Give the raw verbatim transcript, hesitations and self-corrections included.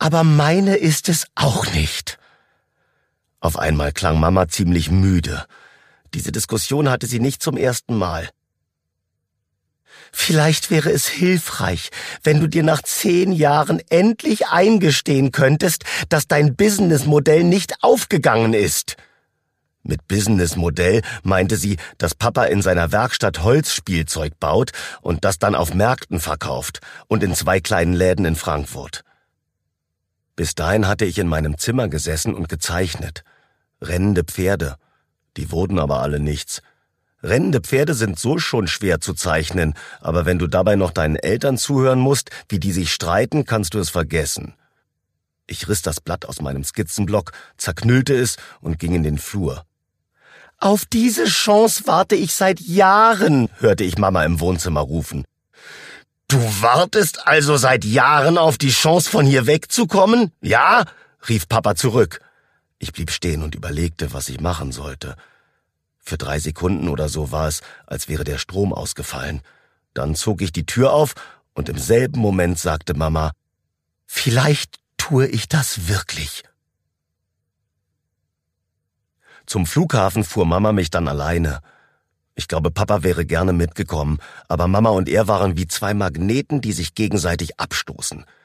Aber meine ist es auch nicht. Auf einmal klang Mama ziemlich müde. Diese Diskussion hatte sie nicht zum ersten Mal. Vielleicht wäre es hilfreich, wenn du dir nach zehn Jahren endlich eingestehen könntest, dass dein Businessmodell nicht aufgegangen ist. Mit Businessmodell meinte sie, dass Papa in seiner Werkstatt Holzspielzeug baut und das dann auf Märkten verkauft und in zwei kleinen Läden in Frankfurt. Bis dahin hatte ich in meinem Zimmer gesessen und gezeichnet. Rennende Pferde. Die wurden aber alle nichts. Rennende Pferde sind so schon schwer zu zeichnen, aber wenn du dabei noch deinen Eltern zuhören musst, wie die sich streiten, kannst du es vergessen. Ich riss das Blatt aus meinem Skizzenblock, zerknüllte es und ging in den Flur. »Auf diese Chance warte ich seit Jahren«, hörte ich Mama im Wohnzimmer rufen. »Du wartest also seit Jahren auf die Chance, von hier wegzukommen? Ja?« rief Papa zurück. Ich blieb stehen und überlegte, was ich machen sollte. Für drei Sekunden oder so war es, als wäre der Strom ausgefallen. Dann zog ich die Tür auf und im selben Moment sagte Mama, »Vielleicht tue ich das wirklich.« Zum Flughafen fuhr Mama mich dann alleine. Ich glaube, Papa wäre gerne mitgekommen, aber Mama und er waren wie zwei Magneten, die sich gegenseitig abstoßen.